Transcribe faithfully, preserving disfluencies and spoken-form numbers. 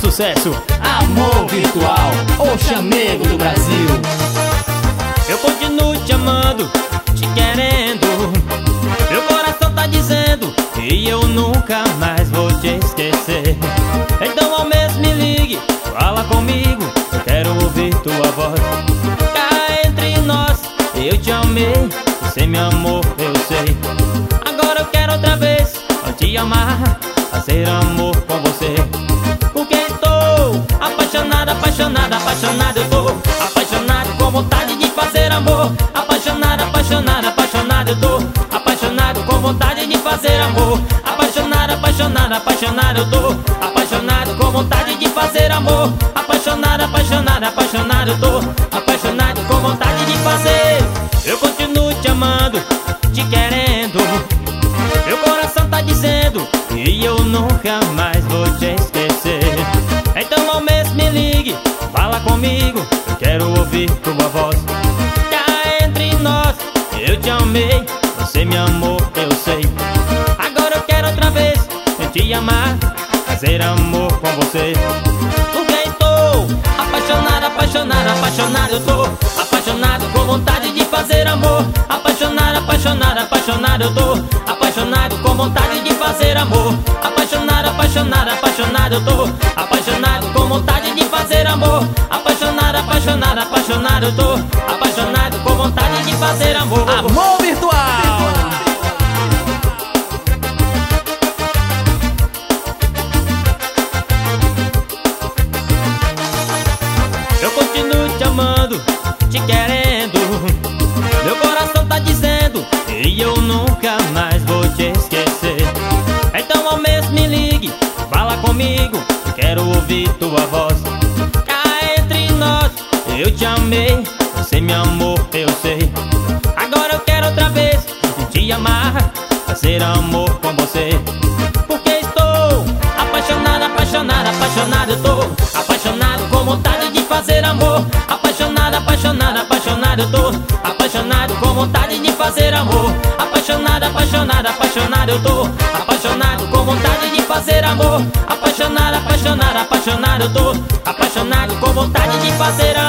sucesso. Amor virtual, o chamego do Brasil. Eu continuo te amando, te querendo. Meu coração tá dizendo que eu nunca mais vou te esquecer. Então ao menos me ligue, fala comigo, eu quero ouvir tua voz. Cá entre nós, eu te amei, você me amou, eu sei. Agora eu quero outra vez te amar, fazer amor com você. Porque estou apaixonado, apaixonado, apaixonado. Eu tô apaixonado, com vontade de fazer amor. Apaixonado, apaixonado, apaixonado. Eu tô apaixonado, com vontade de fazer amor. Apaixonado, apaixonado, apaixonado. Eu tô apaixonado, com vontade de fazer amor. Apaixonado, apaixonado, apaixonado. Eu tô apaixonado, com vontade de fazer. Eu continuo te amando, te querendo. Meu coração tá dizendo que eu nunca mais vou te esquecer. Então ao menos me ligue, fala comigo, eu quero ouvir tua voz. Cá entre nós, eu te amei, você me amou, eu sei. Agora eu quero outra vez te amar, fazer amor com você. Porque estou apaixonado, apaixonado, apaixonado. Eu tô apaixonado, com vontade de fazer amor. Apaixonado, apaixonado, apaixonado. Eu tô apaixonado, com vontade de fazer amor. Apaixonado, apaixonado, apaixonado. Eu tô apaixonado, com vontade de fazer amor. Apaixonado, apaixonado, apaixonado. Eu tô apaixonado, com vontade de fazer amor. Amor virtual. Eu continuo te amando, te querendo. Meu coração tá dizendo que eu nunca mais vou te esquecer. Então ao menos me ligue, fala comigo, eu quero ouvir tua voz. Cá entre nós, eu te amei, você me amou, eu sei. Agora eu quero outra vez te amar, fazer amor com você. Porque estou apaixonado, apaixonado, apaixonado. Eu tô apaixonado, com vontade de fazer amor. Apaixonado, apaixonado, apaixonado. Eu tô apaixonado, com vontade de fazer amor. Apaixonado, apaixonado, apaixonado. Eu tô apaixonado, com vontade de fazer amor. Apaixonado, apaixonado, apaixonado. Eu tô apaixonado, com vontade de fazer amor.